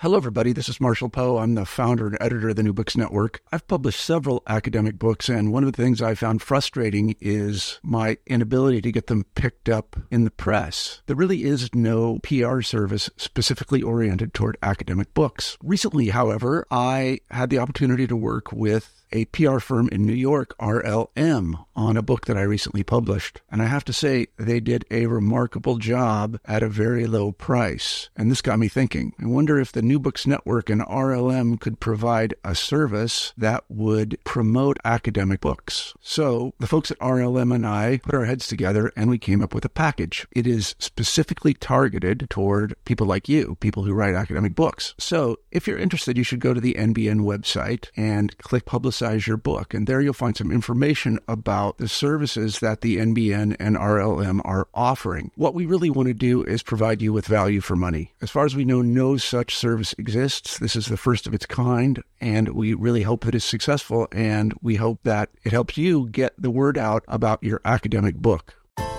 Hello, everybody. This is Marshall Poe. I'm the founder and editor of the New Books Network. I've published several academic books, and one of the things I found frustrating is my inability to get them picked up in the press. There really is no PR service specifically oriented toward academic books. Recently, however, I had the opportunity to work with a PR firm in New York, RLM, on a book that I recently published. And I have to say, they did a remarkable job at a very low price. And this got me thinking. I wonder if the New Books Network and RLM could provide a service that would promote academic books. So the folks at RLM and I put our heads together and we came up with a package. It is specifically targeted toward people like you, people who write academic books. So if you're interested, you should go to the NBN website and click Publicize Your Book. And there you'll find some information about the services that the NBN and RLM are offering. What we really want to do is provide you with value for money. As far as we know, no such service exists. This is the first of its kind, and we really hope that it's successful, and we hope that it helps you get the word out about your academic book.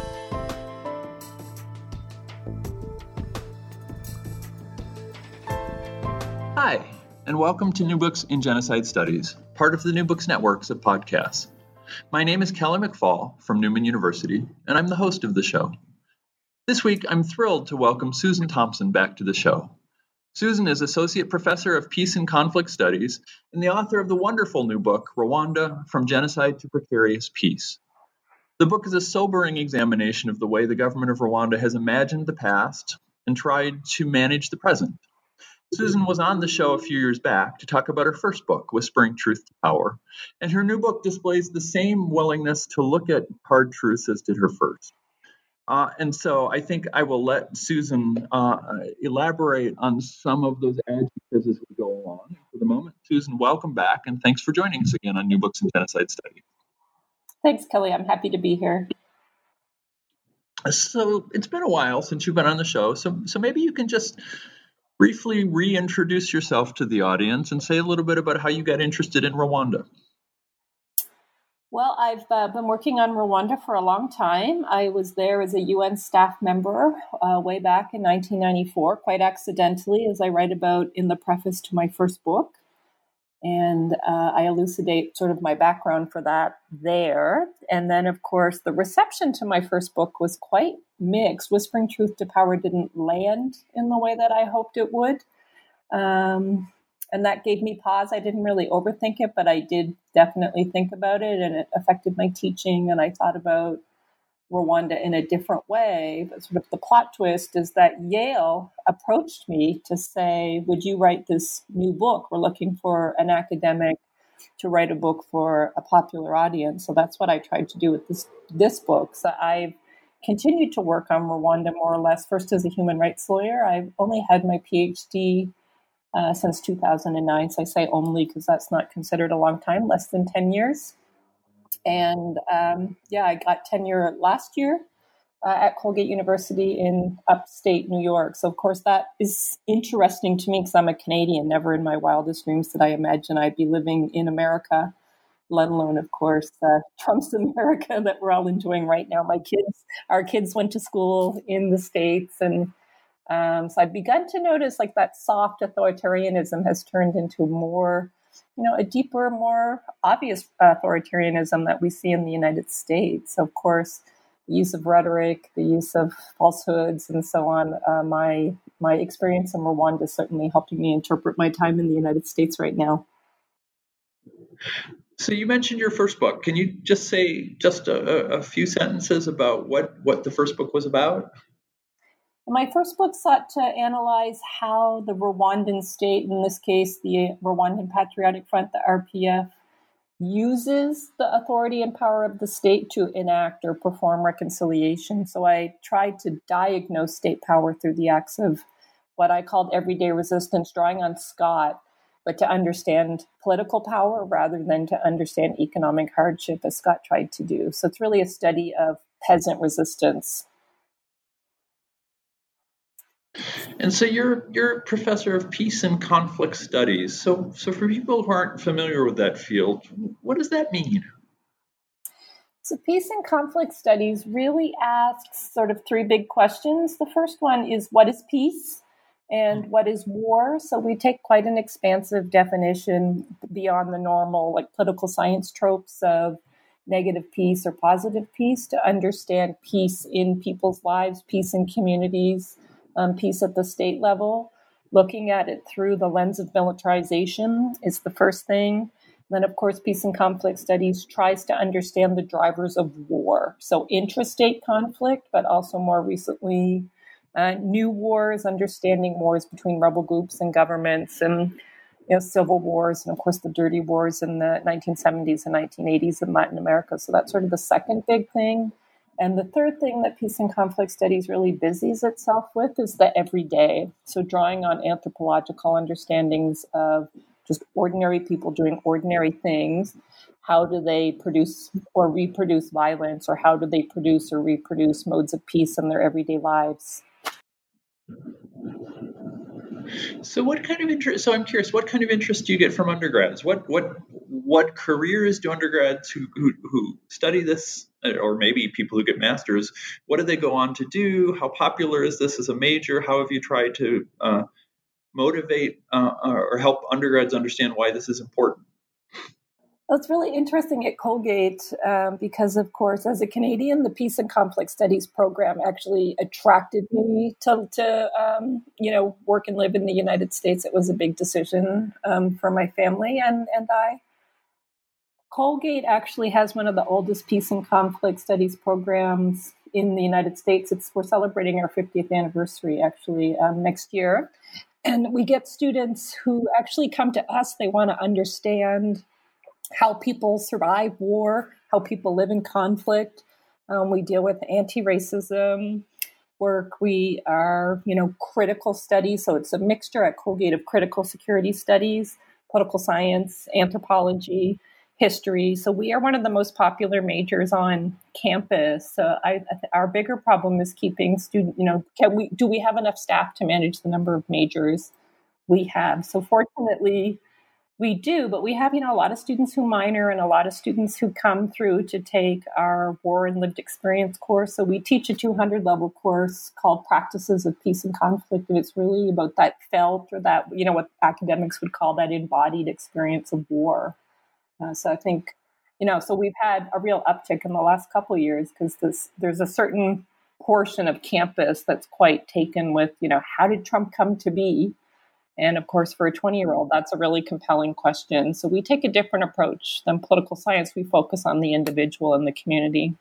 Hi, and welcome to New Books in Genocide Studies, part of the New Books Networks of podcasts. My name is Kelly McFall from Newman University, and I'm the host of the show. This week, I'm thrilled to welcome Susan Thompson back to the show. Susan is Associate Professor of Peace and Conflict Studies and the author of the wonderful new book, Rwanda, From Genocide to Precarious Peace. The book is a sobering examination of the way the government of Rwanda has imagined the past and tried to manage the present. Susan was on the show a few years back to talk about her first book, Whispering Truth to Power, and her new book displays the same willingness to look at hard truths as did her first. And so I think I will let Susan elaborate on some of those adjectives as we go along. For the moment, Susan, welcome back, and thanks for joining us again on New Books in Genocide Studies. Thanks, Kelly. I'm happy to be here. So it's been a while since you've been on the show, so maybe you can just briefly reintroduce yourself to the audience and say a little bit about how you got interested in Rwanda. Well, I've been working on Rwanda for a long time. I was there as a UN staff member way back in 1994, quite accidentally, as I write about in the preface to my first book. And I elucidate sort of my background for that there. And then, of course, the reception to my first book was quite mixed. Whispering Truth to Power didn't land in the way that I hoped it would. And that gave me pause. I didn't really overthink it, but I did definitely think about it, and it affected my teaching. And I thought about Rwanda in a different way. But sort of the plot twist is that Yale approached me to say, would you write this new book? We're looking for an academic to write a book for a popular audience. So that's what I tried to do with this book. So I've continued to work on Rwanda more or less, first as a human rights lawyer. I've only had my PhD since 2009. So I say only because that's not considered a long time, less than 10 years. And I got tenure last year at Colgate University in upstate New York. So, of course, that is interesting to me because I'm a Canadian. Never in my wildest dreams did I imagine I'd be living in America, let alone, of course, Trump's America that we're all enjoying right now. Our kids went to school in the States. And so I've begun to notice like that soft authoritarianism has turned into more, a deeper, more obvious authoritarianism that we see in the United States. Of course, the use of rhetoric, the use of falsehoods, and so on. My experience in Rwanda is certainly helping me interpret my time in the United States right now. So you mentioned your first book. Can you just say a few sentences about what the first book was about? My first book sought to analyze how the Rwandan state, in this case, the Rwandan Patriotic Front, the RPF, uses the authority and power of the state to enact or perform reconciliation. So I tried to diagnose state power through the acts of what I called everyday resistance, drawing on Scott, but to understand political power rather than to understand economic hardship, as Scott tried to do. So it's really a study of peasant resistance. And so you're a professor of peace and conflict studies. So for people who aren't familiar with that field, what does that mean? So peace and conflict studies really asks sort of three big questions. The first one is, what is peace? And what is war? So we take quite an expansive definition beyond the normal, like political science tropes of negative peace or positive peace to understand peace in people's lives, peace in communities, peace at the state level. Looking at it through the lens of militarization is the first thing. Then, of course, peace and conflict studies tries to understand the drivers of war. So intrastate conflict, but also more recently, new wars, understanding wars between rebel groups and governments, and civil wars, and of course the dirty wars in the 1970s and 1980s in Latin America. So that's sort of the second big thing. And the third thing that peace and conflict studies really busies itself with is the everyday. So drawing on anthropological understandings of just ordinary people doing ordinary things. How do they produce or reproduce violence, or how do they produce or reproduce modes of peace in their everyday lives? So what kind of interest? So I'm curious, what kind of interest do you get from undergrads? What careers do undergrads who study this, or maybe people who get masters, what do they go on to do? How popular is this as a major? How have you tried to motivate or help undergrads understand why this is important? Well, it's really interesting at Colgate because, of course, as a Canadian, the Peace and Conflict Studies program actually attracted me to work and live in the United States. It was a big decision for my family and I. Colgate actually has one of the oldest Peace and Conflict Studies programs in the United States. We're celebrating our 50th anniversary actually next year. And we get students who actually come to us. They want to understand how people survive war, how people live in conflict. We deal with anti-racism work. We are, critical studies. So it's a mixture at Colgate of critical security studies, political science, anthropology, history. So we are one of the most popular majors on campus. Our bigger problem is keeping student, do we have enough staff to manage the number of majors we have? So fortunately, we do, but we have, a lot of students who minor and a lot of students who come through to take our War and Lived Experience course. So we teach a 200-level course called Practices of Peace and Conflict, and it's really about that felt, or that, what academics would call that embodied experience of war. So I think, so we've had a real uptick in the last couple of years because there's a certain portion of campus that's quite taken with, how did Trump come to be? And of course, for a 20-year-old, that's a really compelling question. So we take a different approach than political science. We focus on the individual and the community.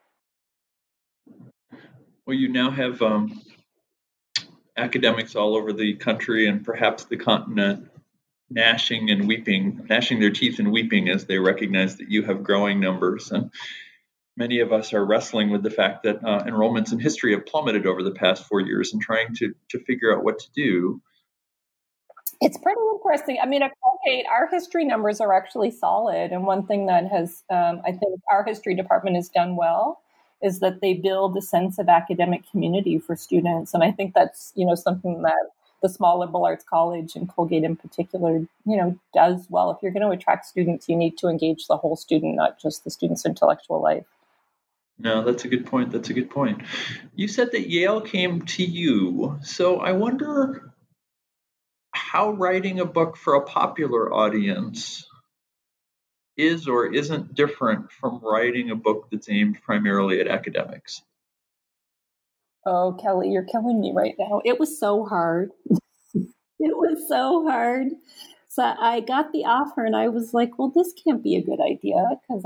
Well, you now have academics all over the country and perhaps the continent gnashing their teeth and weeping as they recognize that you have growing numbers. And many of us are wrestling with the fact that enrollments in history have plummeted over the past 4 years and trying to figure out what to do. It's pretty interesting. I mean, at Colgate, our history numbers are actually solid. And one thing that has, I think our history department has done well is that they build a sense of academic community for students. And I think that's, something that the small liberal arts college and Colgate in particular, does well. If you're going to attract students, you need to engage the whole student, not just the student's intellectual life. No, that's a good point. You said that Yale came to you. So I wonder how writing a book for a popular audience is or isn't different from writing a book that's aimed primarily at academics. Oh, Kelly, you're killing me right now. It was so hard. It was so hard. So I got the offer and I was like, well, this can't be a good idea because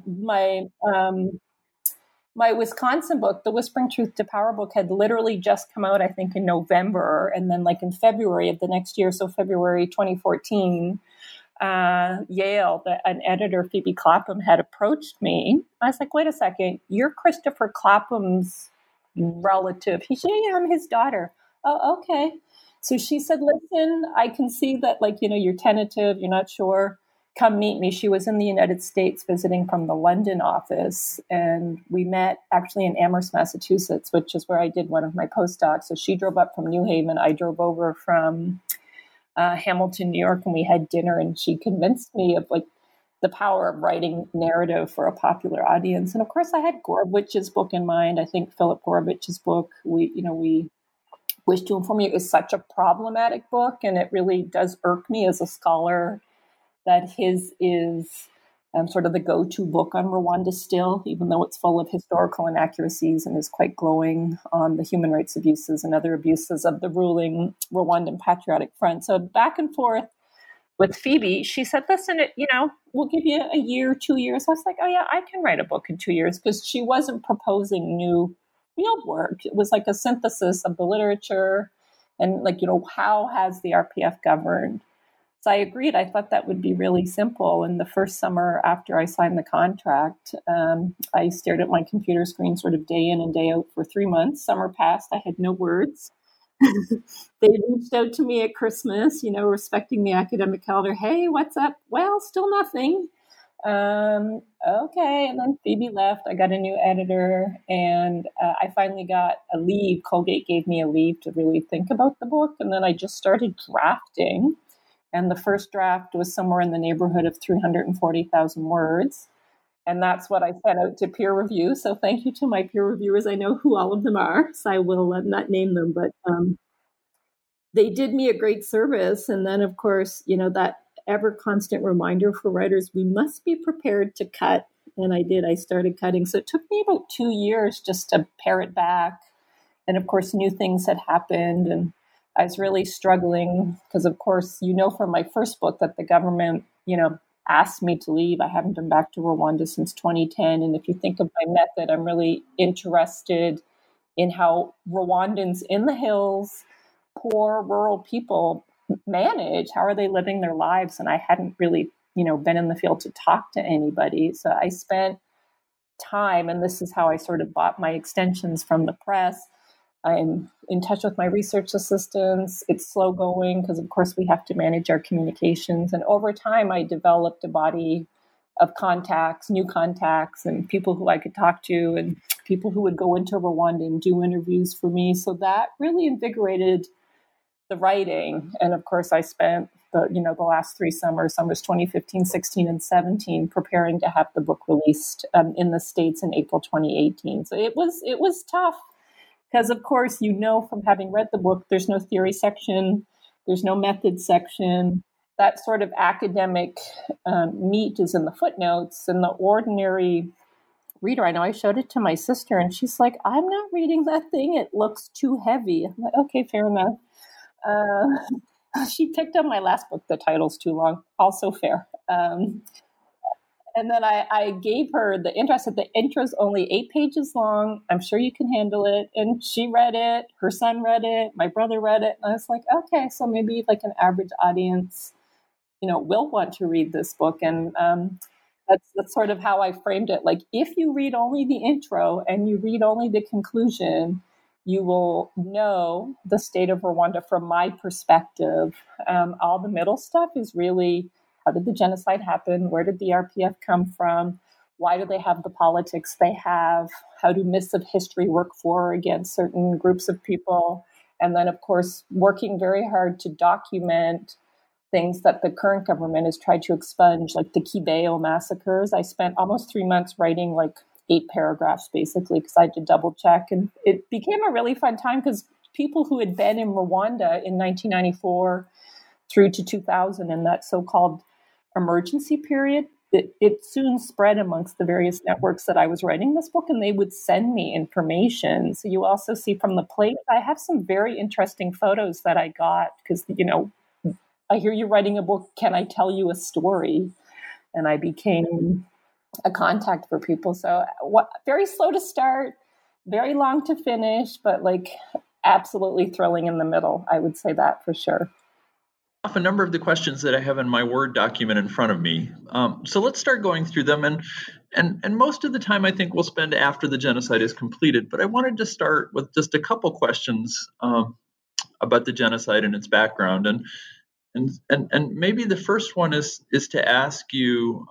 my Wisconsin book, the Whispering Truth to Power book, had literally just come out, I think, in November. And then in February of the next year, so February 2014, Yale, an editor, Phoebe Clapham, had approached me. I was like, wait a second, you're Christopher Clapham's relative. He said, yeah, I'm his daughter. Oh, okay. So she said, listen, I can see that, you're tentative, you're not sure. Come meet me. She was in the United States visiting from the London office. And we met actually in Amherst, Massachusetts, which is where I did one of my postdocs. So she drove up from New Haven. I drove over from Hamilton, New York, and we had dinner. And she convinced me of the power of writing narrative for a popular audience. And of course, I had Gorowicz's book in mind. I think Philip Gorowicz's book, we Wish to Inform You is such a problematic book, and it really does irk me as a scholar that his is sort of the go-to book on Rwanda still, even though it's full of historical inaccuracies and is quite glowing on the human rights abuses and other abuses of the ruling Rwandan Patriotic Front. So back and forth with Phoebe, she said, listen, we'll give you a year, 2 years. I was like, oh yeah, I can write a book in 2 years, because she wasn't proposing new field work. It was like a synthesis of the literature and how has the RPF governed? So I agreed. I thought that would be really simple. And the first summer after I signed the contract, I stared at my computer screen sort of day in and day out for 3 months. Summer passed. I had no words. They reached out to me at Christmas, respecting the academic calendar. Hey, what's up? Well, still nothing. Okay. And then Phoebe left. I got a new editor, and I finally got a leave. Colgate gave me a leave to really think about the book. And then I just started drafting. And the first draft was somewhere in the neighborhood of 340,000 words. And that's what I sent out to peer review. So thank you to my peer reviewers. I know who all of them are, so I will not name them. But they did me a great service. And then, of course, that ever constant reminder for writers, we must be prepared to cut. And I did. I started cutting. So it took me about 2 years just to pare it back. And, of course, new things had happened. And I was really struggling because, of course, from my first book that the government, asked me to leave. I haven't been back to Rwanda since 2010. And if you think of my method, I'm really interested in how Rwandans in the hills, poor rural people manage. How are they living their lives? And I hadn't really, been in the field to talk to anybody. So I spent time, and this is how I sort of bought my extensions from the press. I'm in touch with my research assistants. It's slow going because, of course, we have to manage our communications. And over time, I developed a body of contacts, new contacts, and people who I could talk to, and people who would go into Rwanda and do interviews for me. So that really invigorated the writing. And of course, I spent the last 3 summers 2015, 16, and 17, preparing to have the book released in the States in April 2018. So it was tough. Because, of course, from having read the book, there's no theory section, there's no method section. That sort of academic meat is in the footnotes. And the ordinary reader, I know I showed it to my sister, and she's like, I'm not reading that thing. It looks too heavy. I'm like, okay, fair enough. She picked up my last book. The title's too long. Also fair. And then I gave her the intro. I said, the intro's only 8 pages long. I'm sure you can handle it. And she read it. Her son read it. My brother read it. And I was like, okay, so maybe like an average audience, will want to read this book. And that's sort of how I framed it. Like, if you read only the intro and you read only the conclusion, you will know the state of Rwanda from my perspective. All the middle stuff is really, how did the genocide happen? Where did the RPF come from? Why do they have the politics they have? How do myths of history work for or against certain groups of people? And then, of course, working very hard to document things that the current government has tried to expunge, like the Kibeho massacres. I spent almost 3 months writing 8 paragraphs, basically, because I had to double check. And it became a really fun time because people who had been in Rwanda in 1994 through to 2000 in that so-called emergency period, it soon spread amongst the various networks that I was writing this book, and they would send me information. So you also see from the plate, I have some very interesting photos that I got because, I hear you're writing a book. Can I tell you a story? And I became a contact for people. So very slow to start, very long to finish, but absolutely thrilling in the middle. I would say that for sure. Off a number of the questions that I have in my Word document in front of me. So let's start going through them. And most of the time I think we'll spend after the genocide is completed. But I wanted to start with just a couple questions about the genocide and its background. And maybe the first one is to ask you,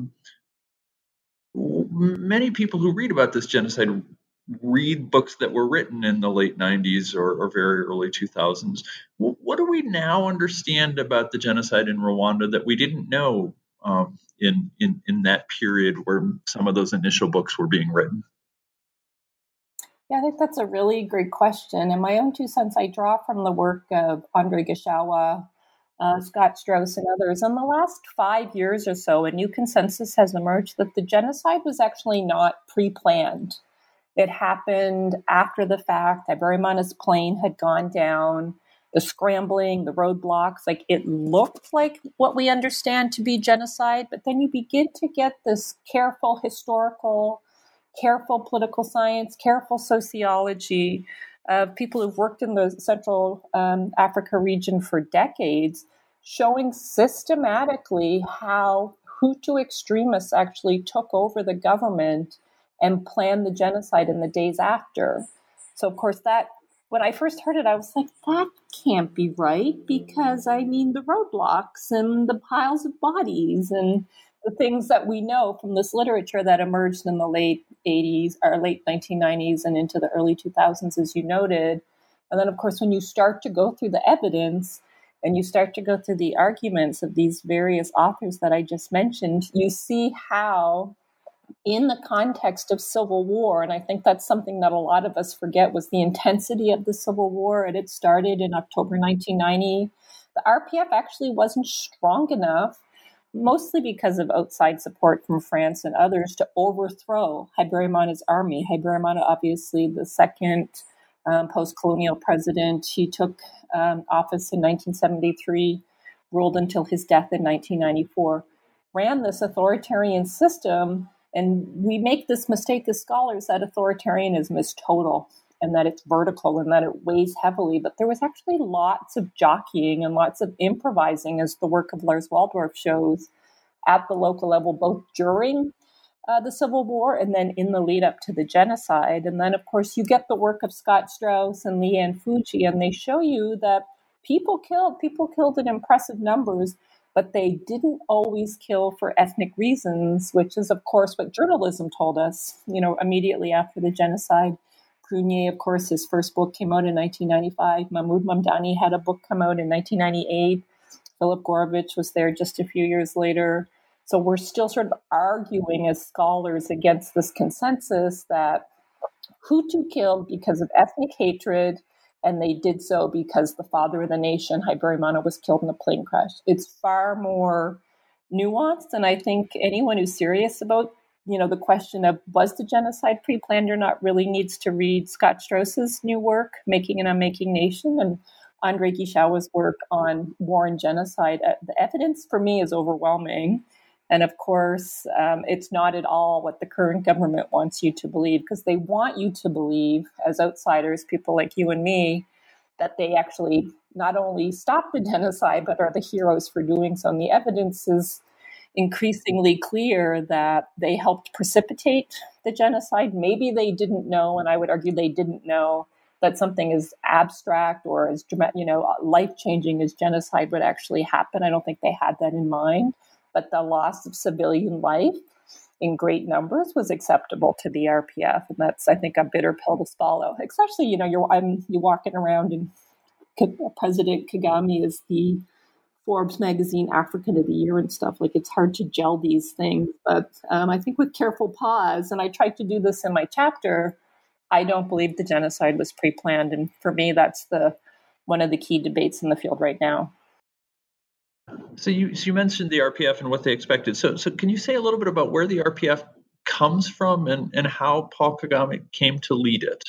many people who read about this genocide read books that were written in the late 90s or very early 2000s. What do we now understand about the genocide in Rwanda that we didn't know in that period where some of those initial books were being written? Yeah, I think that's a really great question. In my own 2 cents, I draw from the work of Andrei Gishawa, Scott Strauss, and others. In the last 5 years or so, a new consensus has emerged that the genocide was actually not pre-planned. It happened after the fact. Habyarimana's plane had gone down, the scrambling, the roadblocks, like it looked like what we understand to be genocide, but then you begin to get this careful historical, careful political science, careful sociology of people who've worked in the Central Africa region for decades, showing systematically how Hutu extremists actually took over the government and planned the genocide in the days after. So, of course, that when I first heard it, I was like, that can't be right, because, I mean, the roadblocks and the piles of bodies and the things that we know from this literature that emerged in the late 80s or late 1990s and into the early 2000s, as you noted. And then, of course, when you start to go through the evidence and you start to go through the arguments of these various authors that I just mentioned, you see how, in the context of civil war, and I think that's something that a lot of us forget, was the intensity of the Civil War. It had started in October 1990. The RPF actually wasn't strong enough, mostly because of outside support from France and others, to overthrow Habyarimana's army. Habyarimana, obviously the second post-colonial president, he took office in 1973, ruled until his death in 1994, ran this authoritarian system. And we make this mistake as scholars that authoritarianism is total and that it's vertical and that it weighs heavily. But there was actually lots of jockeying and lots of improvising, as the work of Lars Waldorf shows, at the local level, both during the Civil War and then in the lead up to the genocide. And then, of course, you get the work of Scott Strauss and Leanne Fuji, and they show you that people killed in impressive numbers, but they didn't always kill for ethnic reasons, which is, of course, what journalism told us, immediately after the genocide. Prunier, of course, his first book came out in 1995. Mahmoud Mamdani had a book come out in 1998. Philip Gorovitch was there just a few years later. So we're still sort of arguing as scholars against this consensus that Hutu killed because of ethnic hatred, and they did so because the father of the nation, Habyarimana, was killed in a plane crash. It's far more nuanced, and I think anyone who's serious about, the question of was the genocide pre-planned or not really needs to read Scott Strauss's new work, Making an Unmaking Nation, and Andrei Gishawa's work on war and genocide. The evidence for me is overwhelming. And of course, it's not at all what the current government wants you to believe, because they want you to believe, as outsiders, people like you and me, that they actually not only stopped the genocide, but are the heroes for doing so. And the evidence is increasingly clear that they helped precipitate the genocide. Maybe they didn't know, and I would argue they didn't know, that something as abstract or as life-changing as genocide would actually happen. I don't think they had that in mind. But the loss of civilian life in great numbers was acceptable to the RPF. And that's, I think, a bitter pill to swallow. Especially, you're walking around and President Kagame is the Forbes magazine African of the Year and stuff. Like, it's hard to gel these things. But I think with careful pause, and I tried to do this in my chapter, I don't believe the genocide was pre-planned. And for me, that's one of the key debates in the field right now. So you mentioned the RPF and what they expected. So can you say a little bit about where the RPF comes from and how Paul Kagame came to lead it?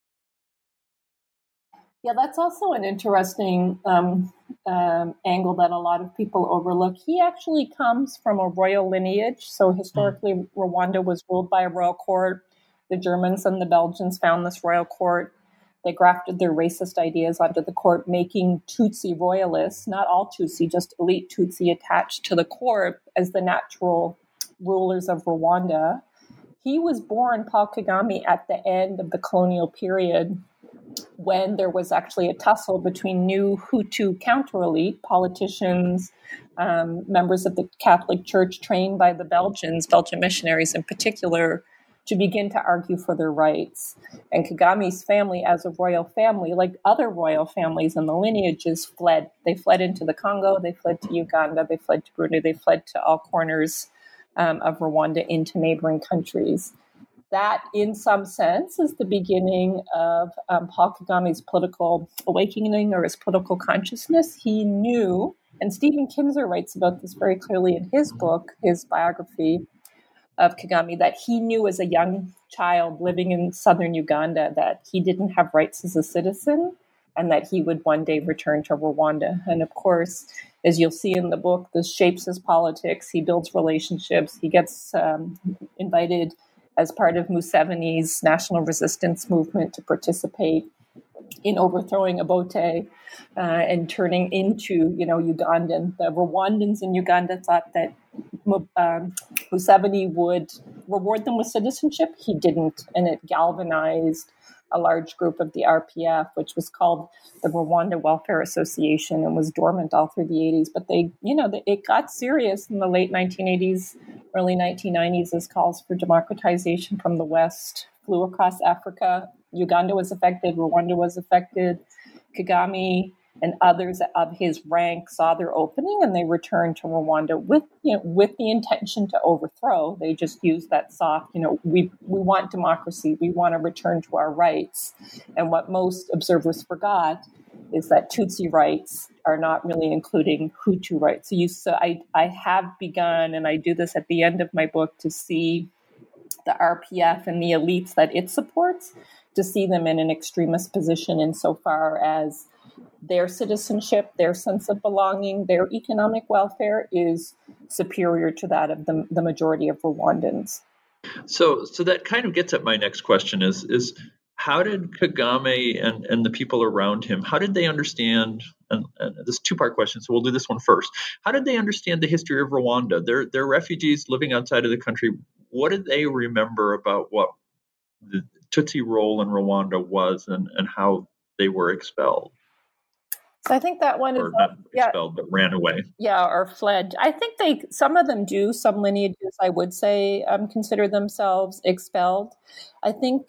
Yeah, that's also an interesting angle that a lot of people overlook. He actually comes from a royal lineage. So historically, Rwanda was ruled by a royal court. The Germans and the Belgians found this royal court. They grafted their racist ideas onto the court, making Tutsi royalists, not all Tutsi, just elite Tutsi, attached to the court as the natural rulers of Rwanda. He was born, Paul Kagame, at the end of the colonial period, when there was actually a tussle between new Hutu counter-elite politicians, members of the Catholic Church trained by the Belgian missionaries in particular, to begin to argue for their rights. And Kagame's family, as a royal family, like other royal families in the lineages, fled. They fled into the Congo, they fled to Uganda, they fled to Burundi, they fled to all corners of Rwanda into neighboring countries. that, in some sense, is the beginning of Paul Kagame's political awakening or his political consciousness. He knew, and Stephen Kinzer writes about this very clearly in his book, his biography of Kagame, that he knew as a young child living in southern Uganda that he didn't have rights as a citizen and that he would one day return to Rwanda. And of course, as you'll see in the book, this shapes his politics. He builds relationships. He gets invited as part of Museveni's national resistance movement to participate in overthrowing Obote and turning into, Ugandan. The Rwandans in Uganda thought that Museveni would reward them with citizenship. He didn't, and it galvanized a large group of the RPF, which was called the Rwanda Welfare Association and was dormant all through the 80s. But it got serious in the late 1980s, early 1990s as calls for democratization from the West flew across Africa. Uganda was affected, Rwanda was affected. Kagame and others of his rank saw their opening and they returned to Rwanda with the intention to overthrow. They just used that soft, we want democracy, we want to return to our rights. And what most observers forgot is that Tutsi rights are not really including Hutu rights. So I have begun, and I do this at the end of my book, to see the RPF and the elites that it supports, to see them in an extremist position insofar as their citizenship, their sense of belonging, their economic welfare is superior to that of the majority of Rwandans. So that kind of gets at my next question is how did Kagame and the people around him, how did they understand, and this is a two-part question, so we'll do this one first. How did they understand the history of Rwanda? They're refugees living outside of the country. What did they remember about what the Tutsi role in Rwanda was and how they were expelled? So I think that one is not expelled, but ran away. Yeah, or fled. I think some of them do. Some lineages, I would say, consider themselves expelled. I think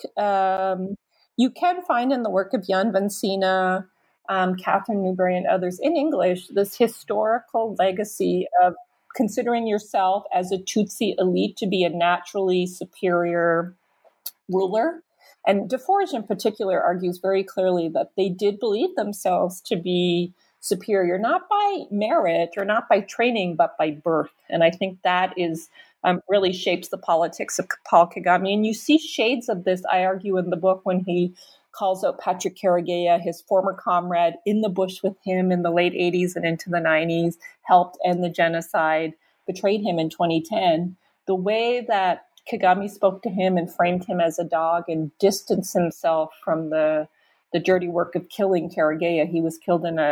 you can find in the work of Jan van Sina, Catherine Newberry, and others in English this historical legacy of considering yourself as a Tutsi elite to be a naturally superior ruler. And Deforge in particular argues very clearly that they did believe themselves to be superior, not by merit or not by training, but by birth. And I think that is really shapes the politics of Paul Kagame. And you see shades of this, I argue, in the book when he calls out Patrick Karegeya, his former comrade in the bush with him in the late 80s and into the 90s, helped end the genocide, betrayed him in 2010. The way that Kagame spoke to him and framed him as a dog and distanced himself from the dirty work of killing Karegeya. He was killed in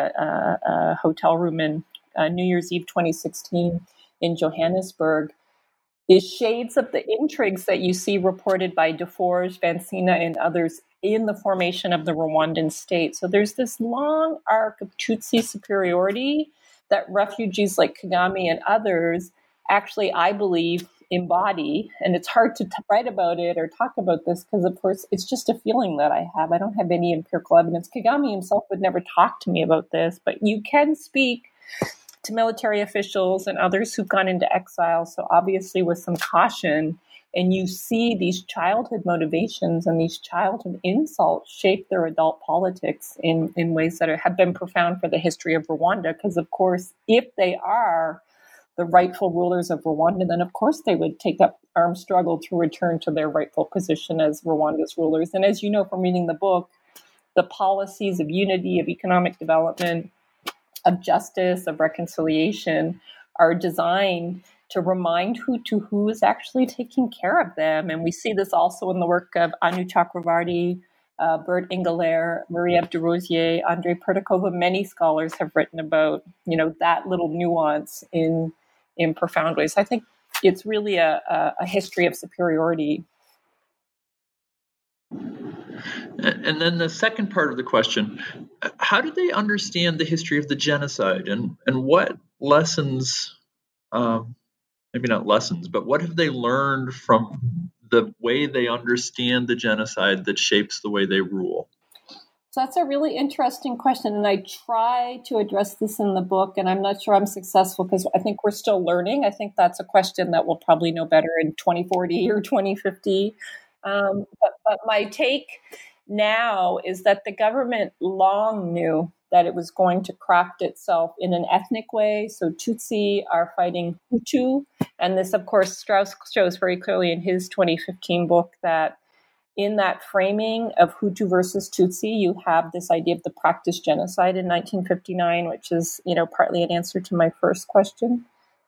a hotel room in New Year's Eve 2016 in Johannesburg, is shades of the intrigues that you see reported by Deforge, van Sina, and others in the formation of the Rwandan state. So there's this long arc of Tutsi superiority that refugees like Kagame and others actually, I believe, embody. And it's hard to write about it or talk about this because, of course, it's just a feeling that I have. I don't have any empirical evidence. Kagame himself would never talk to me about this, but you can speak to military officials and others who've gone into exile. So obviously with some caution, and you see these childhood motivations and these childhood insults shape their adult politics in ways that have been profound for the history of Rwanda. Because, of course, if they are the rightful rulers of Rwanda, then of course they would take up armed struggle to return to their rightful position as Rwanda's rulers. And as you know from reading the book, the policies of unity, of economic development, of justice, of reconciliation are designed to remind Hutu who is actually taking care of them. And we see this also in the work of Anu Chakravarty, Bert Engelert, Marie-Ève Desrosiers, Andrei Pertikova. Many scholars have written about, that little nuance in profound ways. I think it's really a history of superiority. And then the second part of the question, how did they understand the history of the genocide and what lessons, maybe not lessons, but what have they learned from the way they understand the genocide that shapes the way they rule? So that's a really interesting question. And I try to address this in the book, and I'm not sure I'm successful because I think we're still learning. I think that's a question that we'll probably know better in 2040 or 2050. But my take now is that the government long knew that it was going to craft itself in an ethnic way. So Tutsi are fighting Hutu. And this, of course, Strauss shows very clearly in his 2015 book that in that framing of Hutu versus Tutsi, you have this idea of the practiced genocide in 1959, which is, partly an answer to my first question.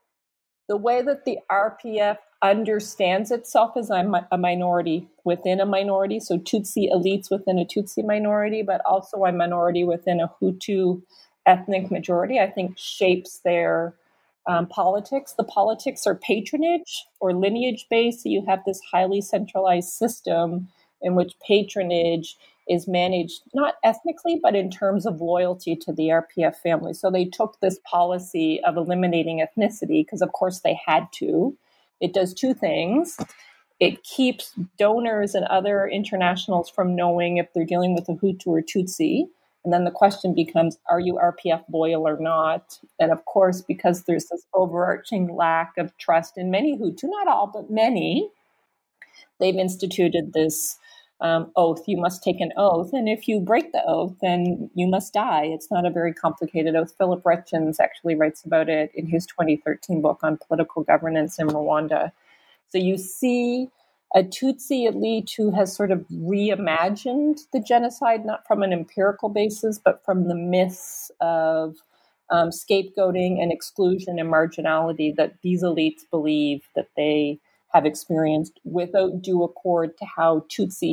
The way that the RPF understands itself as a minority within a minority, so Tutsi elites within a Tutsi minority, but also a minority within a Hutu ethnic majority, I think shapes their politics. The politics are patronage or lineage-based, so you have this highly centralized system in which patronage is managed not ethnically, but in terms of loyalty to the RPF family. So they took this policy of eliminating ethnicity because, of course, they had to. It does two things. It keeps donors and other internationals from knowing if they're dealing with a Hutu or Tutsi. And then the question becomes, are you RPF loyal or not? And of course, because there's this overarching lack of trust in many Hutu, not all, but many, they've instituted this oath. You must take an oath. And if you break the oath, then you must die. It's not a very complicated oath. Philip Retchins actually writes about it in his 2013 book on political governance in Rwanda. So you see a Tutsi elite who has sort of reimagined the genocide, not from an empirical basis, but from the myths of scapegoating and exclusion and marginality that these elites believe that they have experienced without due accord to how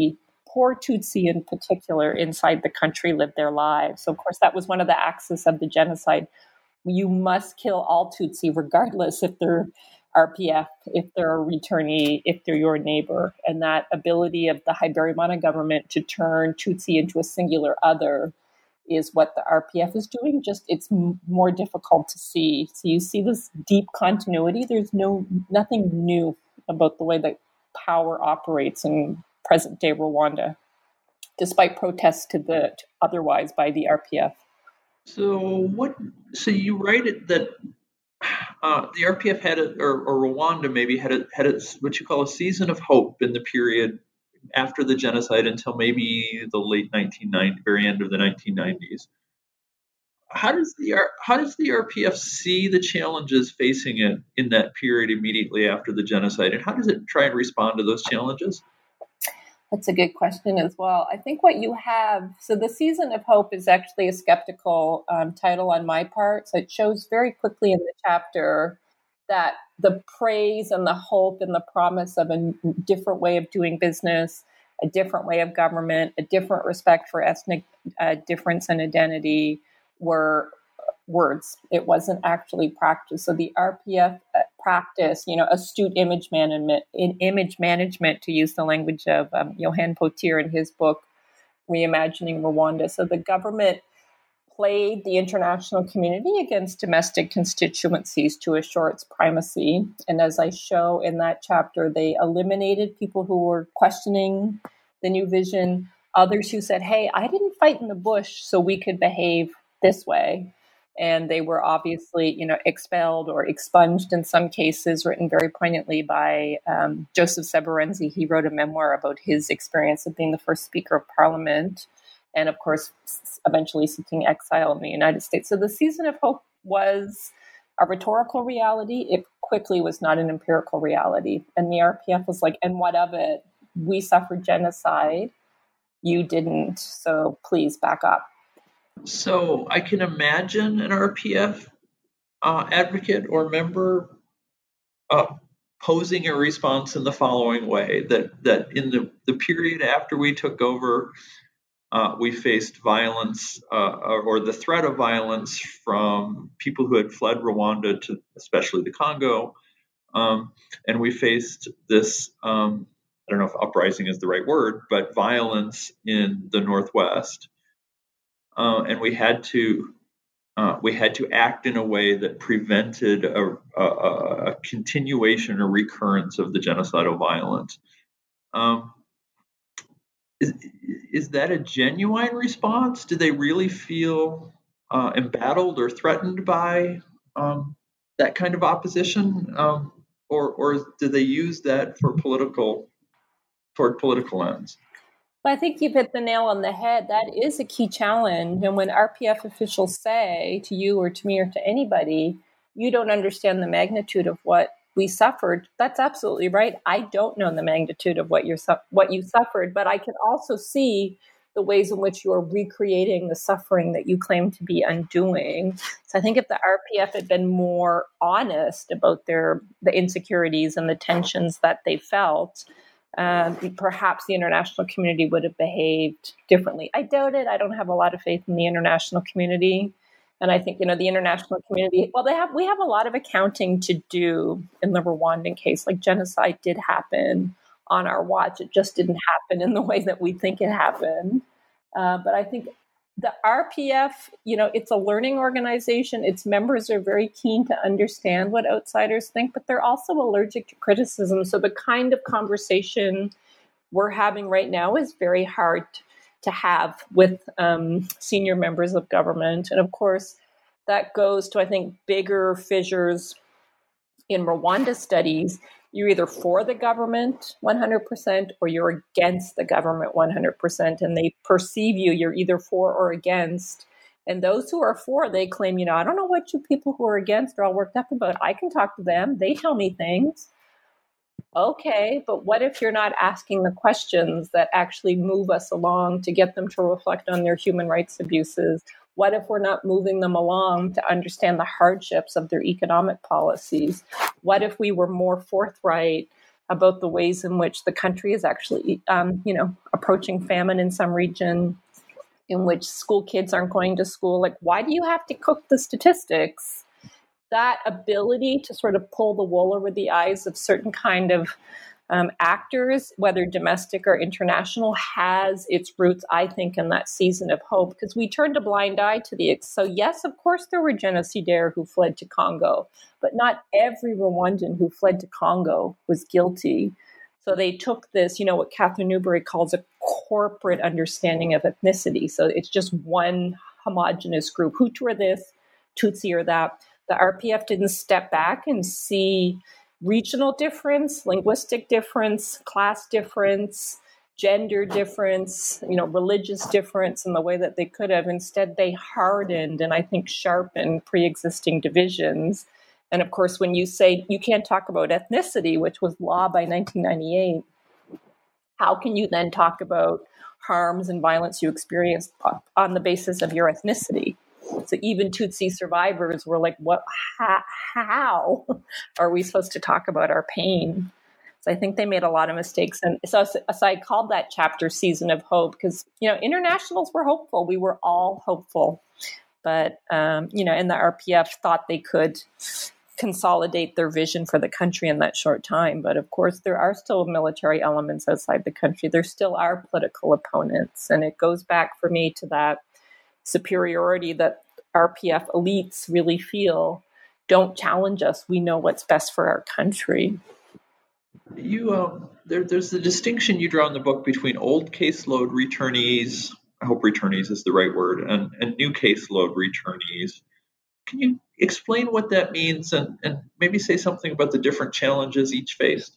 poor Tutsi in particular, inside the country live their lives. So, of course, that was one of the axes of the genocide. You must kill all Tutsi, regardless if they're RPF, if they're a returnee, if they're your neighbor. And that ability of the Habyarimana government to turn Tutsi into a singular other is what the RPF is doing. Just it's more difficult to see. So you see this deep continuity. There's nothing new about the way that power operates in present-day Rwanda, despite protests to otherwise by the RPF. So you write it that the RPF had or Rwanda maybe had what you call a season of hope in the period after the genocide until maybe the late 1990s, very end of the 1990s. How does the RPF see the challenges facing it in that period immediately after the genocide, and how does it try and respond to those challenges? That's a good question as well. I think what you have, so the Season of Hope is actually a skeptical title on my part. So it shows very quickly in the chapter that the praise and the hope and the promise of a different way of doing business, a different way of government, a different respect for ethnic difference and identity were words. It wasn't actually practice. So the RPF practice, astute image management, to use the language of Johan Potier in his book, Reimagining Rwanda. So the government played the international community against domestic constituencies to assure its primacy. And as I show in that chapter, they eliminated people who were questioning the new vision, others who said, hey, I didn't fight in the bush so we could behave this way. And they were obviously, expelled or expunged in some cases, written very poignantly by Joseph Severenzi. He wrote a memoir about his experience of being the first Speaker of Parliament and, of course, eventually seeking exile in the United States. So the Season of Hope was a rhetorical reality. It quickly was not an empirical reality. And the RPF was like, and what of it? We suffered genocide. You didn't. So please back up. So I can imagine an RPF advocate or member posing a response in the following way, that in the period after we took over, we faced violence or the threat of violence from people who had fled Rwanda to especially the Congo. And we faced this, I don't know if uprising is the right word, but violence in the Northwest. And we had to act in a way that prevented a continuation or recurrence of the genocidal violence. Is that a genuine response? Do they really feel embattled or threatened by that kind of opposition, or do they use that for political toward political ends. Well, I think you've hit the nail on the head. That is a key challenge. And when RPF officials say to you or to me or to anybody, you don't understand the magnitude of what we suffered, that's absolutely right. I don't know the magnitude of what you suffered, but I can also see the ways in which you are recreating the suffering that you claim to be undoing. So I think if the RPF had been more honest about the insecurities and the tensions that they felt, perhaps the international community would have behaved differently. I doubt it. I don't have a lot of faith in the international community. And I think, the international community, we have a lot of accounting to do in the Rwandan case. Like, genocide did happen on our watch. It just didn't happen in the way that we think it happened. But I think the RPF, it's a learning organization. Its members are very keen to understand what outsiders think, but they're also allergic to criticism. So the kind of conversation we're having right now is very hard to have with senior members of government. And of course, that goes to, I think, bigger fissures in Rwanda studies. You're either for the government 100% or you're against the government 100%. And they perceive you're either for or against. And those who are for, they claim, I don't know what you people who are against are all worked up about. I can talk to them. They tell me things. Okay, but what if you're not asking the questions that actually move us along to get them to reflect on their human rights abuses? What if we're not moving them along to understand the hardships of their economic policies? What if we were more forthright about the ways in which the country is actually, approaching famine in some region, in which school kids aren't going to school? Like, why do you have to cook the statistics? That ability to sort of pull the wool over the eyes of certain kind of actors, whether domestic or international, has its roots, I think, in that season of hope, because we turned a blind eye to So yes, of course, there were genocidaires who fled to Congo, but not every Rwandan who fled to Congo was guilty. So they took this, what Catherine Newberry calls a corporate understanding of ethnicity. So it's just one homogenous group. Hutu are this, Tutsi are that. The RPF didn't step back and see regional difference, linguistic difference, class difference, gender difference, religious difference in the way that they could have. Instead, they hardened and I think sharpened pre-existing divisions. And of course, when you say you can't talk about ethnicity, which was law by 1998, how can you then talk about harms and violence you experienced on the basis of your ethnicity? So even Tutsi survivors were like, "What? How are we supposed to talk about our pain?" So I think they made a lot of mistakes, and so I called that chapter "Season of Hope" because internationals were hopeful. We were all hopeful, but and the RPF thought they could consolidate their vision for the country in that short time. But of course, there are still military elements outside the country. There still are political opponents, and it goes back for me to that superiority that RPF elites really feel. Don't challenge us. We know what's best for our country. There's the distinction you draw in the book between old caseload returnees, I hope returnees is the right word, and new caseload returnees. Can you explain what that means and maybe say something about the different challenges each faced?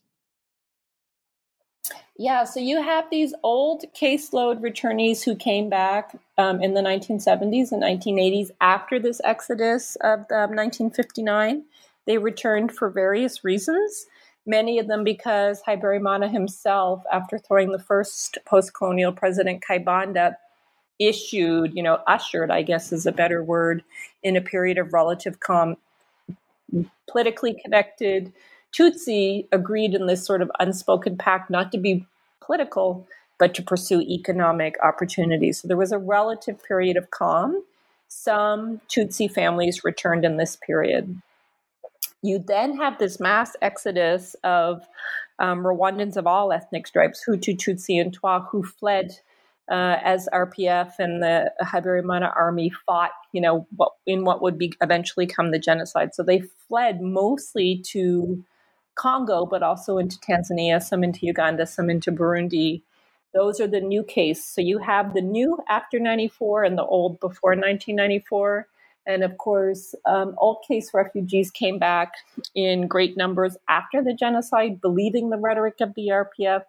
Yeah, so you have these old caseload returnees who came back in the 1970s and 1980s after this exodus of 1959. They returned for various reasons, many of them because Habyarimana himself, after throwing the first post-colonial president Kayibanda, ushered, I guess is a better word, in a period of relative calm, politically connected Tutsi agreed in this sort of unspoken pact not to be political, but to pursue economic opportunities. So there was a relative period of calm. Some Tutsi families returned in this period. You then have this mass exodus of Rwandans of all ethnic stripes, Hutu, Tutsi, and Twa, who fled as RPF and the Habyarimana army fought, in what would be eventually come the genocide. So they fled mostly to Congo, but also into Tanzania, some into Uganda, some into Burundi. Those are the new case. So you have the new after 94 and the old before 1994. And of course, old case refugees came back in great numbers after the genocide, believing the rhetoric of the RPF.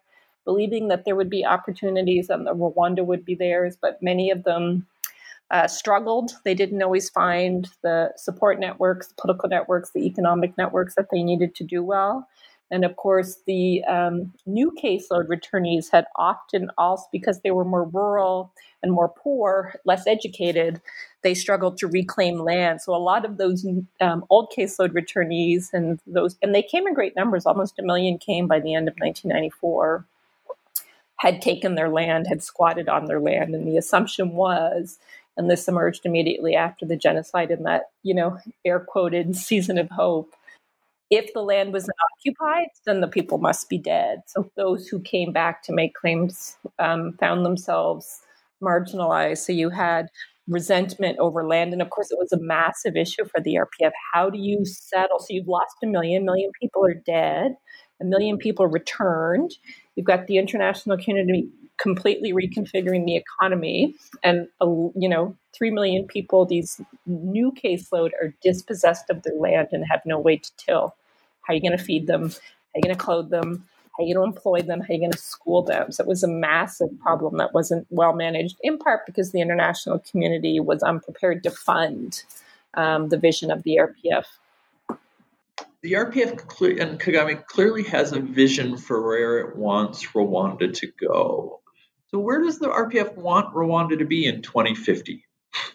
believing that there would be opportunities and that Rwanda would be theirs, but many of them struggled. They didn't always find the support networks, the political networks, the economic networks that they needed to do well. And of course, the new caseload returnees had often also, because they were more rural and more poor, less educated, they struggled to reclaim land. So a lot of those old caseload returnees and they came in great numbers, almost 1 million came by the end of 1994, had taken their land, had squatted on their land. And the assumption was, and this emerged immediately after the genocide in that, air quoted season of hope, if the land was unoccupied, then the people must be dead. So those who came back to make claims found themselves marginalized. So you had resentment over land. And of course, it was a massive issue for the RPF. How do you settle? So you've lost 1 million. 1 million people are dead. 1 million people returned. You've got the international community completely reconfiguring the economy. And, 3 million people, these new caseload, are dispossessed of their land and have no way to till. How are you going to feed them? How are you going to clothe them? How are you going to employ them? How are you going to school them? So it was a massive problem that wasn't well managed, in part because the international community was unprepared to fund the vision of the RPF. The RPF and Kagame clearly has a vision for where it wants Rwanda to go. So where does the RPF want Rwanda to be in 2050?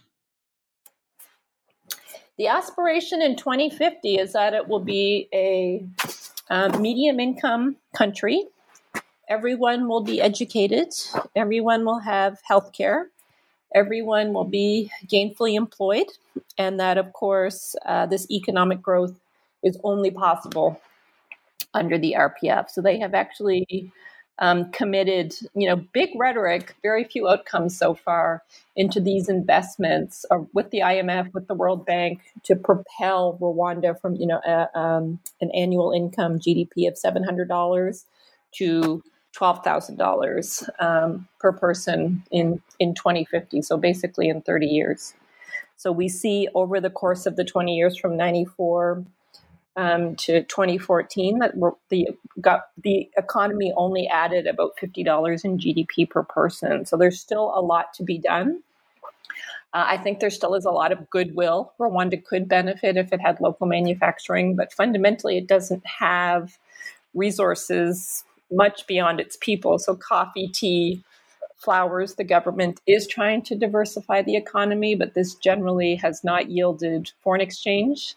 The aspiration in 2050 is that it will be a medium income country. Everyone will be educated. Everyone will have health care. Everyone will be gainfully employed. And that, of course, this economic growth is only possible under the RPF. So they have actually committed, big rhetoric, very few outcomes so far, into these investments with the IMF, with the World Bank, to propel Rwanda from, an annual income GDP of $700 to $12,000 per person in 2050. So basically in 30 years. So we see over the course of the 20 years from 94 to 2014 that the economy only added about $50 in GDP per person. So there's still a lot to be done. I think there still is a lot of goodwill. Rwanda could benefit if it had local manufacturing, but fundamentally it doesn't have resources much beyond its people. So coffee, tea, flowers, the government is trying to diversify the economy, but this generally has not yielded foreign exchange.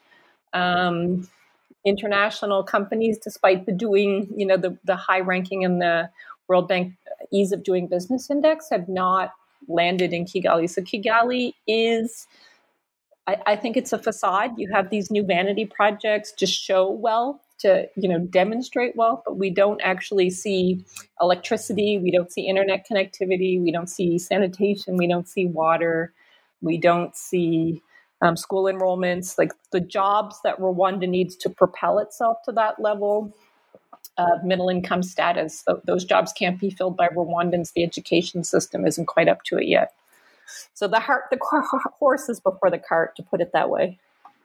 International companies, despite the high ranking in the World Bank Ease of Doing Business Index, have not landed in Kigali. So Kigali is, I think it's a facade. You have these new vanity projects to show wealth, to demonstrate wealth, but we don't actually see electricity. We don't see internet connectivity. We don't see sanitation. We don't see water. We don't see school enrollments, like the jobs that Rwanda needs to propel itself to that level of middle income status. Those jobs can't be filled by Rwandans. The education system isn't quite up to it yet. So the horse is before the cart, to put it that way.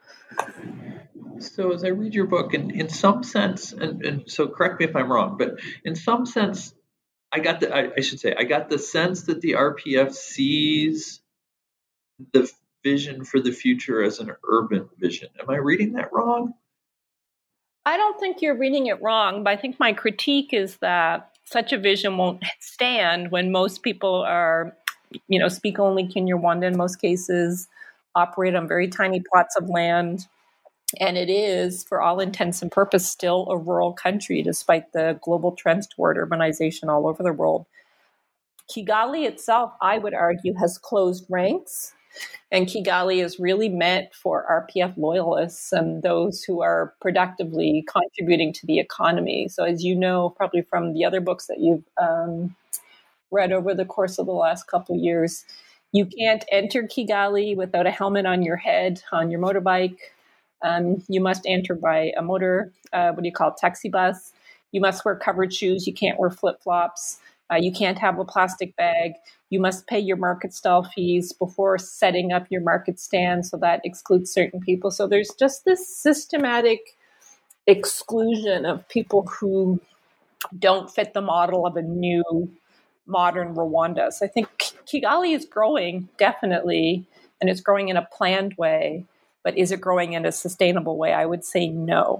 So as I read your book, in some sense, and so correct me if I'm wrong, but in some sense, I got the sense that the RPF sees the vision for the future as an urban vision. Am I reading that wrong? I don't think you're reading it wrong, but I think my critique is that such a vision won't stand when most people are, speak only Kinyarwanda in most cases, operate on very tiny plots of land. And it is, for all intents and purposes, still a rural country, despite the global trends toward urbanization all over the world. Kigali itself, I would argue, has closed ranks. And Kigali is really meant for RPF loyalists and those who are productively contributing to the economy. So as you know, probably from the other books that you've read over the course of the last couple of years, you can't enter Kigali without a helmet on your head, on your motorbike. You must enter by a taxi bus. You must wear covered shoes. You can't wear flip-flops. You can't have a plastic bag. You must pay your market stall fees before setting up your market stand. So that excludes certain people. So there's just this systematic exclusion of people who don't fit the model of a new modern Rwanda. So I think Kigali is growing, definitely, and it's growing in a planned way. But is it growing in a sustainable way? I would say no.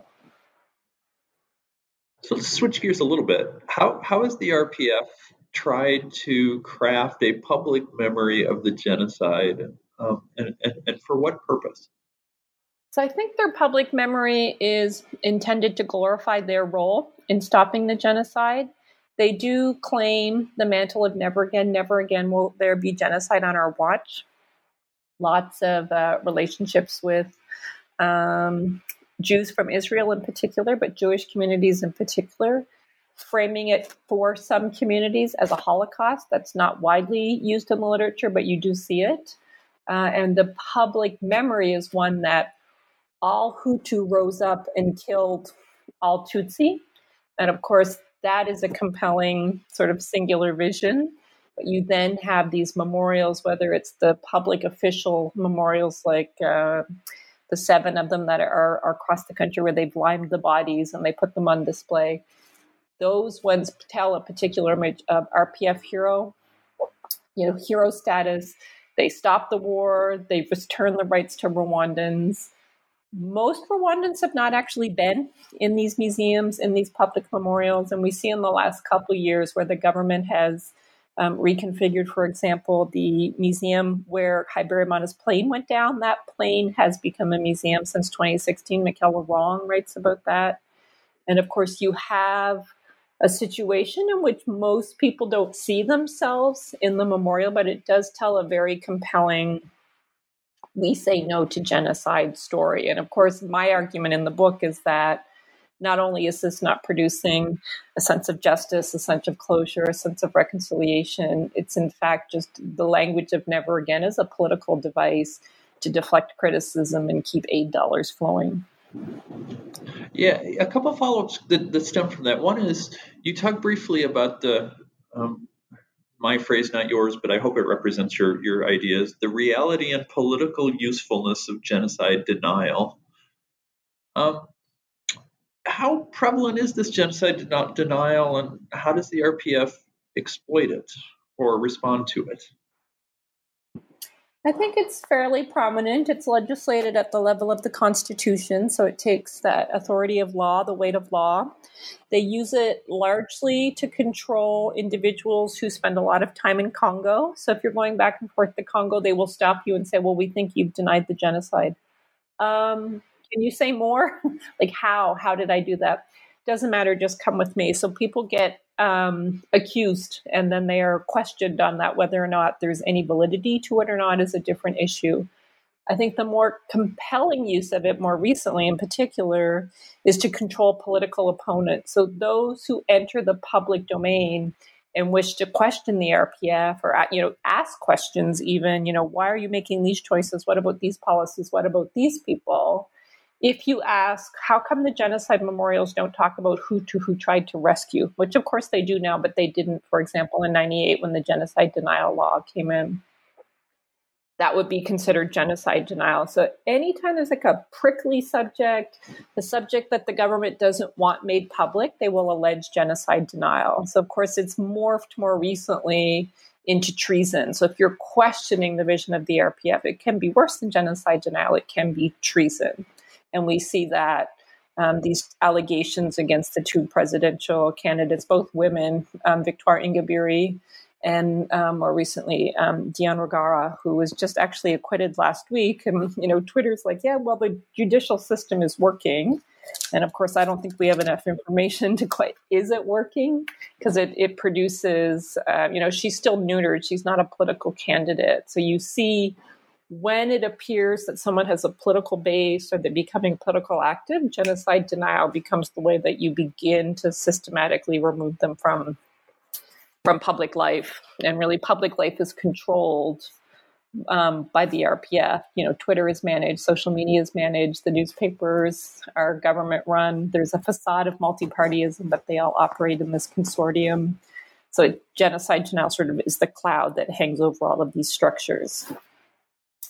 So let's switch gears a little bit. How has the RPF tried to craft a public memory of the genocide, and for what purpose? So I think their public memory is intended to glorify their role in stopping the genocide. They do claim the mantle of never again will there be genocide on our watch. Lots of relationships with Jews from Israel in particular, but Jewish communities in particular, framing it for some communities as a Holocaust. That's not widely used in the literature, but you do see it. And the public memory is one that all Hutu rose up and killed all Tutsi. And of course, that is a compelling sort of singular vision. But you then have these memorials, whether it's the public official memorials like the 7 of them that are across the country where they've limed the bodies and they put them on display. Those ones tell a particular image of RPF hero, hero status. They stopped the war. They've returned the rights to Rwandans. Most Rwandans have not actually been in these museums, in these public memorials. And we see in the last couple of years where the government has reconfigured, for example, the museum where Habyarimana's plane went down. That plane has become a museum since 2016. Michaela Wrong writes about that. And of course, you have a situation in which most people don't see themselves in the memorial, but it does tell a very compelling "we say no to genocide" story. And of course, my argument in the book is that not only is this not producing a sense of justice, a sense of closure, a sense of reconciliation, it's in fact just the language of never again as a political device to deflect criticism and keep aid dollars flowing. Yeah, a couple of follow-ups that stem from that. One is you talked briefly about the my phrase, not yours, but I hope it represents your ideas, the reality and political usefulness of genocide denial. How prevalent is this genocide denial, and how does the RPF exploit it or respond to it? I think it's fairly prominent. It's legislated at the level of the Constitution, so it takes that authority of law, the weight of law. They use it largely to control individuals who spend a lot of time in Congo. So if you're going back and forth to Congo, they will stop you and say, well, we think you've denied the genocide. Can you say more? Like how? How did I do that? Doesn't matter, just come with me. So people get accused and then they are questioned on that. Whether or not there's any validity to it or not is a different issue. I think the more compelling use of it more recently in particular is to control political opponents. So those who enter the public domain and wish to question the RPF or ask questions even, why are you making these choices? What about these policies? What about these people? If you ask, how come the genocide memorials don't talk about Hutu who tried to rescue, which of course they do now, but they didn't, for example, in 98 when the genocide denial law came in. That would be considered genocide denial. So anytime there's like a prickly subject, the subject that the government doesn't want made public, they will allege genocide denial. So of course it's morphed more recently into treason. So if you're questioning the vision of the RPF, it can be worse than genocide denial. It can be treason. And we see that these allegations against the 2 presidential candidates, both women, Victoire Ingabire and more recently Diane Rwigara, who was just actually acquitted last week. And, Twitter's like, yeah, well, the judicial system is working. And of course, I don't think we have enough information to quite, is it working? Because it produces, she's still neutered. She's not a political candidate. So you see when it appears that someone has a political base or they're becoming political active, genocide denial becomes the way that you begin to systematically remove them from public life. And really public life is controlled by the RPF. Twitter is managed, social media is managed, the newspapers are government run. There's a facade of multi-partyism, but they all operate in this consortium. So genocide denial sort of is the cloud that hangs over all of these structures.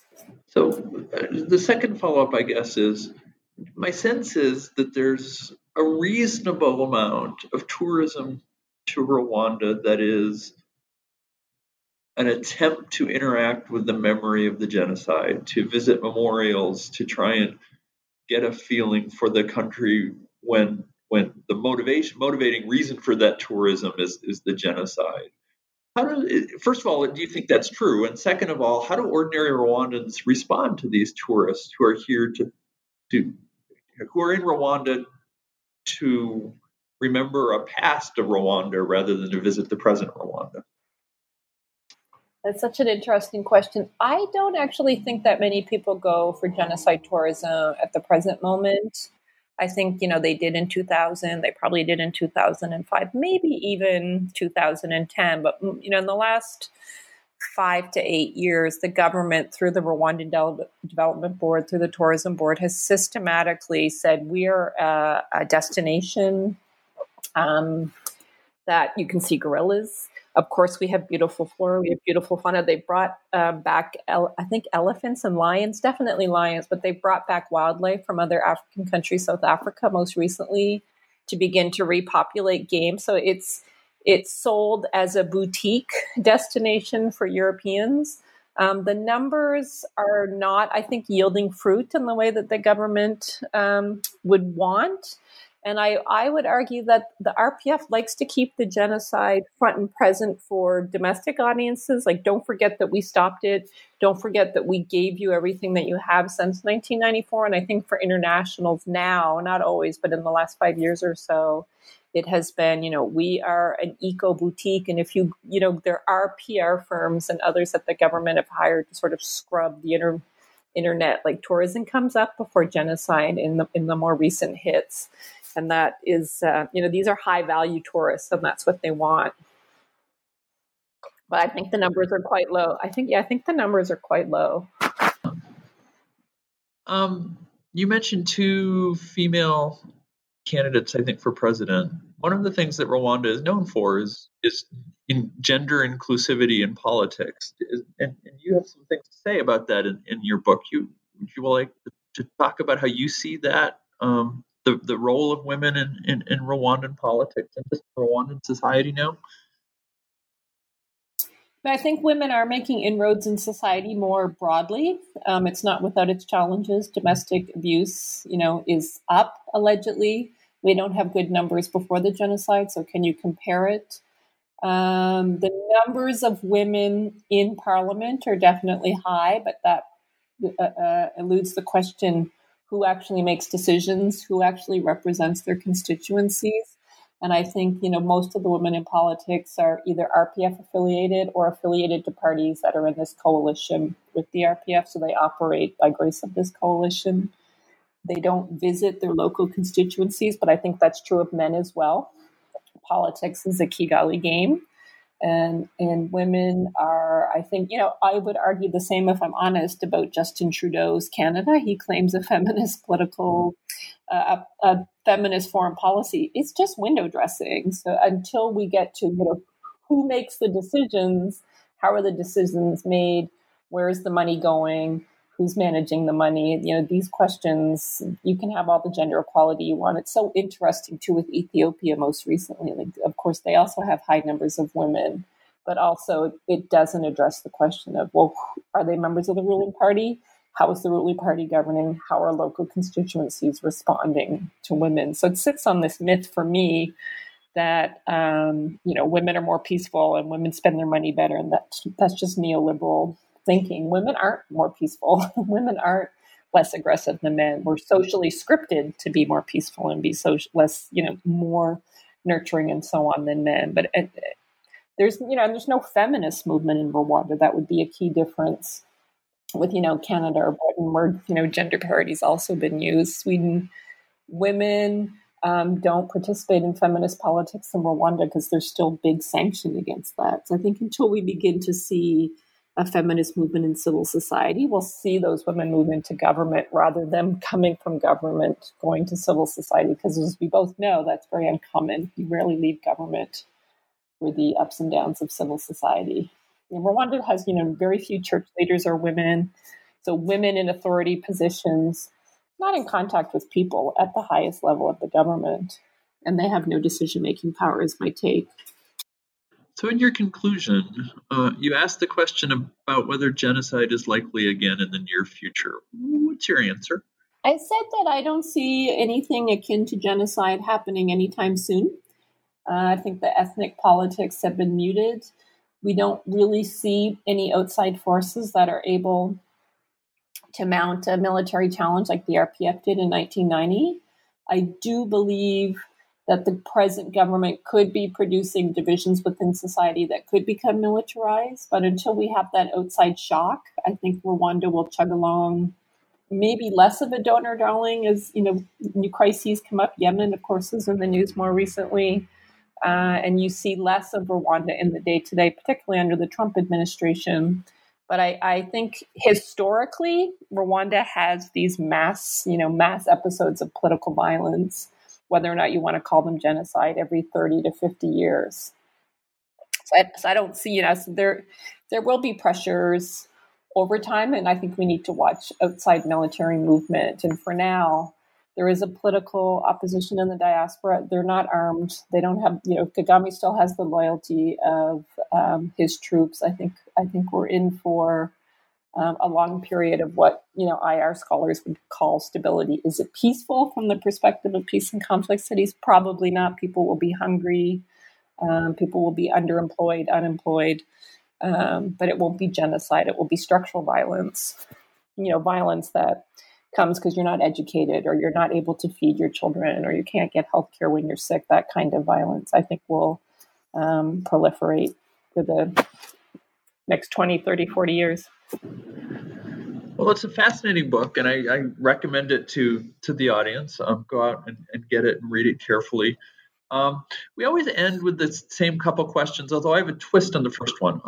So the second follow-up, I guess, is my sense is that there's a reasonable amount of tourism to Rwanda that is an attempt to interact with the memory of the genocide, to visit memorials, to try and get a feeling for the country when the motivating reason for that tourism is the genocide. First of all, do you think that's true? And second of all, how do ordinary Rwandans respond to these tourists who are here who are in Rwanda to remember a past of Rwanda rather than to visit the present Rwanda? That's such an interesting question. I don't actually think that many people go for genocide tourism at the present moment. I think, they did in 2000, they probably did in 2005, maybe even 2010. But, in the last 5 to 8 years, the government, through the Rwandan Development Board, through the Tourism Board, has systematically said we're a destination that you can see gorillas. Of course, we have beautiful flora, we have beautiful fauna. They brought back, I think, elephants and lions, definitely lions, but they brought back wildlife from other African countries, South Africa most recently, to begin to repopulate game. So it's sold as a boutique destination for Europeans. The numbers are not, I think, yielding fruit in the way that the government would want. And I would argue that the RPF likes to keep the genocide front and present for domestic audiences. Like, don't forget that we stopped it. Don't forget that we gave you everything that you have since 1994. And I think for internationals now, not always, but in the last 5 years or so, it has been, we are an eco boutique. And if there are PR firms and others that the government have hired to sort of scrub the internet, like tourism comes up before genocide in the more recent hits. And that is, these are high value tourists, and that's what they want. But I think the numbers are quite low. I think the numbers are quite low. You mentioned 2 female candidates, I think, for president. One of the things that Rwanda is known for is in gender inclusivity in politics. And you have some things to say about that in your book. Would you like to talk about how you see that? The role of women in Rwandan politics and just Rwandan society now? I think women are making inroads in society more broadly. It's not without its challenges. Domestic abuse, is up, allegedly. We don't have good numbers before the genocide, so can you compare it? The numbers of women in parliament are definitely high, but that eludes the question, who actually makes decisions, who actually represents their constituencies. And I think, most of the women in politics are either RPF affiliated or affiliated to parties that are in this coalition with the RPF. So they operate by grace of this coalition. They don't visit their local constituencies, but I think that's true of men as well. Politics is a Kigali game. And women are, I think, I would argue the same, if I'm honest, about Justin Trudeau's Canada. He claims a feminist political, a feminist foreign policy. It's just window dressing. So until we get to, who makes the decisions, how are the decisions made, where's the money going, who's managing the money, these questions, you can have all the gender equality you want. It's so interesting too with Ethiopia most recently. Like, of course, they also have high numbers of women, but also it doesn't address the question of, well, are they members of the ruling party? How is the ruling party governing? How are local constituencies responding to women? So it sits on this myth for me that, women are more peaceful and women spend their money better. And that's just neoliberal thinking. Women aren't more peaceful. Women aren't less aggressive than men. We're socially scripted to be more peaceful and be less, more nurturing and so on than men. But there's no feminist movement in Rwanda. That would be a key difference with, Canada or Britain, where, gender parity's also been used. Sweden, women don't participate in feminist politics in Rwanda because there's still big sanction against that. So I think until we begin to see a feminist movement in civil society, we'll see those women move into government rather than coming from government, going to civil society. Because as we both know, that's very uncommon. You rarely leave government for the ups and downs of civil society. And Rwanda has, very few church leaders are women. So women in authority positions, not in contact with people at the highest level of the government, and they have no decision-making power, is my take. So in your conclusion, you asked the question about whether genocide is likely again in the near future. What's your answer? I said that I don't see anything akin to genocide happening anytime soon. I think the ethnic politics have been muted. We don't really see any outside forces that are able to mount a military challenge like the RPF did in 1990. I do believe that the present government could be producing divisions within society that could become militarized. But until we have that outside shock, I think Rwanda will chug along. Maybe less of a donor darling as, new crises come up. Yemen, of course, is in the news more recently. And you see less of Rwanda in the day-to-day, particularly under the Trump administration. But I think historically, Rwanda has these mass episodes of political violence, whether or not you want to call them genocide, every 30 to 50 years. So I don't see, so there will be pressures over time, and I think we need to watch outside military movement. And for now, there is a political opposition in the diaspora. They're not armed. They don't have, Kagame still has the loyalty of his troops. I think we're in for a long period of what, IR scholars would call stability. Is it peaceful from the perspective of peace and conflict studies? Probably not. People will be hungry. People will be underemployed, unemployed. But it won't be genocide. It will be structural violence, violence that comes because you're not educated or you're not able to feed your children or you can't get health care when you're sick. That kind of violence, I think, will proliferate for the next 20, 30, 40 years. Well, it's a fascinating book, and I recommend it to the audience. Go out and get it and read it carefully. We always end with the same couple questions, although I have a twist on the first one.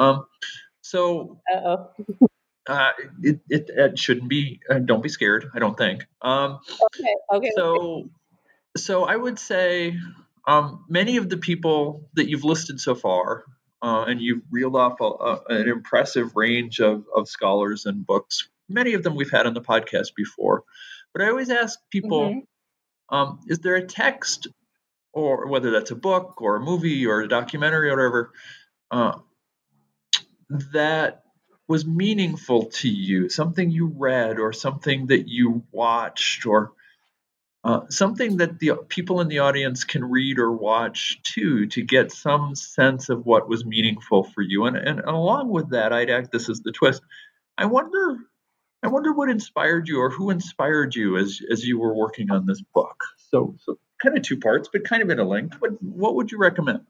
It shouldn't be. Don't be scared. I don't think. Okay. So I would say many of the people that you've listed so far, and you've reeled off an impressive range of scholars and books. Many of them we've had on the podcast before, but I always ask people: is there a text, or whether that's a book or a movie or a documentary or whatever, that was meaningful to you, something you read or something that you watched or something that the people in the audience can read or watch too to get some sense of what was meaningful for you? And along with that, I'd add, this is the twist. I wonder what inspired you or who inspired you as you were working on this book. So kind of two parts, but kind of interlinked. What would you recommend?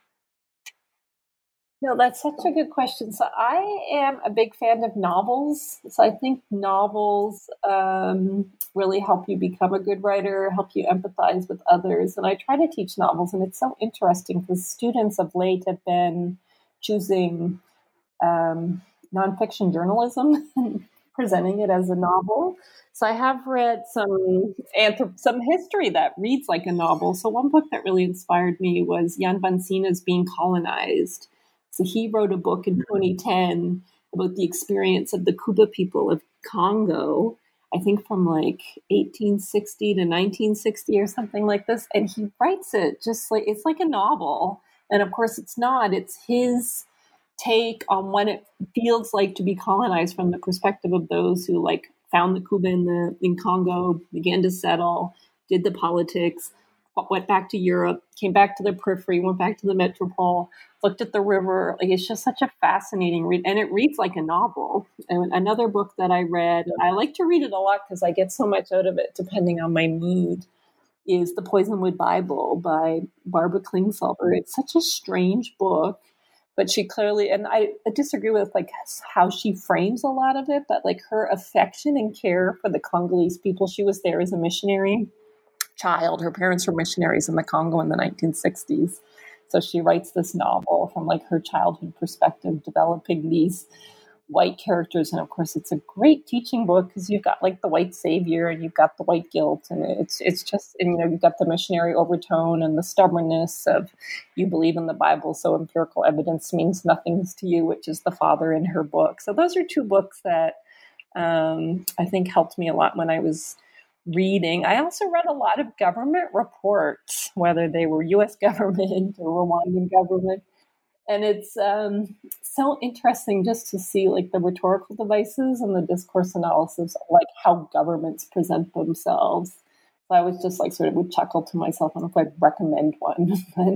No, that's such a good question. So I am a big fan of novels. So I think novels really help you become a good writer, help you empathize with others. And I try to teach novels, and it's so interesting because students of late have been choosing nonfiction journalism and presenting it as a novel. So I have read some history that reads like a novel. So one book that really inspired me was Jan van Siena's Being Colonized. So he wrote a book in 2010 about the experience of the Kuba people of Congo, I think from like 1860 to 1960 or something like this. And he writes it just like, it's like a novel. And of course it's not, it's his take on what it feels like to be colonized from the perspective of those who like found the Kuba in Congo, began to settle, did the politics, went back to Europe, came back to the periphery, went back to the metropole, looked at the river. Like, it's just such a fascinating read, and it reads like a novel. And another book that I read, I like to read it a lot because I get so much out of it depending on my mood, is The Poisonwood Bible by Barbara Kingsolver. It's such a strange book, but she clearly, and I disagree with like how she frames a lot of it, but like her affection and care for the Congolese people. She was there as a missionary child. Her parents were missionaries in the Congo in the 1960s. So she writes this novel from like her childhood perspective, developing these white characters. And of course, it's a great teaching book because you've got like the white savior and you've got the white guilt, and it's just, and, you've got the missionary overtone and the stubbornness of, you believe in the Bible, so empirical evidence means nothing to you, which is the father in her book. So those are two books that I think helped me a lot when I was reading. I also read a lot of government reports, whether they were U.S. government or Rwandan government. And it's so interesting just to see like the rhetorical devices and the discourse analysis of like how governments present themselves. So I was just like sort of would chuckle to myself. I don't know if I'd recommend one.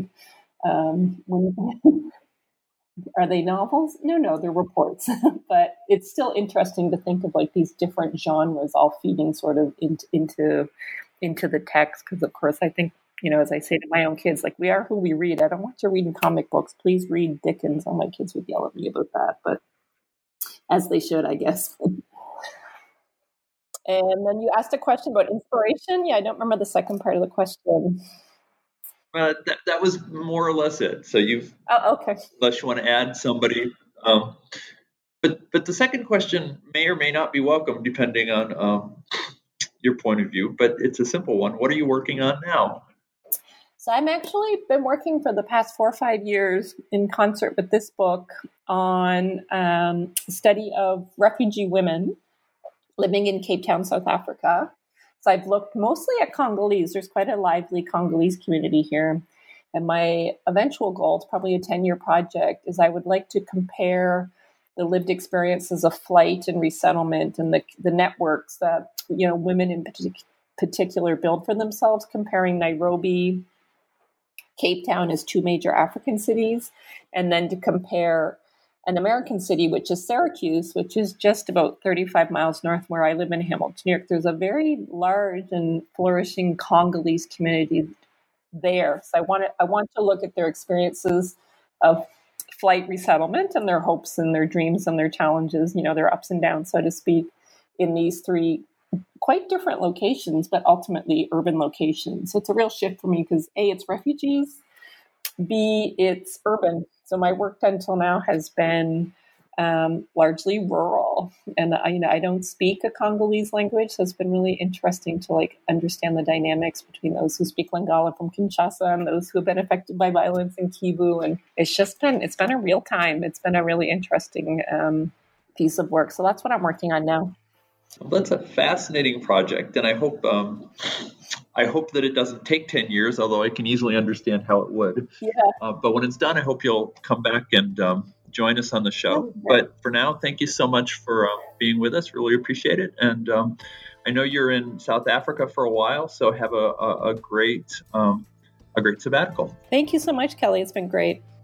But are they novels? No, they're reports. But it's still interesting to think of like these different genres all feeding sort of into the text. Because of course, I think, as I say to my own kids, like, we are who we read. I don't want you reading comic books. Please read Dickens. All my kids would yell at me about that, but as they should, I guess. And then you asked a question about inspiration. Yeah, I don't remember the second part of the question. That was more or less it. So okay. Unless you want to add somebody. But the second question may or may not be welcome, depending on your point of view. But it's a simple one. What are you working on now? So I'm actually been working for the past 4 or 5 years in concert with this book on study of refugee women living in Cape Town, South Africa. So I've looked mostly at Congolese. There's quite a lively Congolese community here. And my eventual goal, it's probably a 10-year project, is I would like to compare the lived experiences of flight and resettlement and the networks that women in particular build for themselves, comparing Nairobi, Cape Town as 2 major African cities, and then to compare an American city, which is Syracuse, which is just about 35 miles north where I live in Hamilton, New York. There's a very large and flourishing Congolese community there. So I want to look at their experiences of flight resettlement and their hopes and their dreams and their challenges, their ups and downs, so to speak, in these 3 quite different locations, but ultimately urban locations. So it's a real shift for me because A, it's refugees, B, it's urban. So my work until now has been largely rural, and I don't speak a Congolese language, so it's been really interesting to like understand the dynamics between those who speak Lingala from Kinshasa and those who have been affected by violence in Kivu. And it's been a real time. It's been a really interesting piece of work. So that's what I'm working on now. Well, that's a fascinating project, and I hope that it doesn't take 10 years, although I can easily understand how it would. Yeah. But when it's done, I hope you'll come back and join us on the show. But for now, thank you so much for being with us. Really appreciate it. And I know you're in South Africa for a while, so have a great sabbatical. Thank you so much, Kelly. It's been great.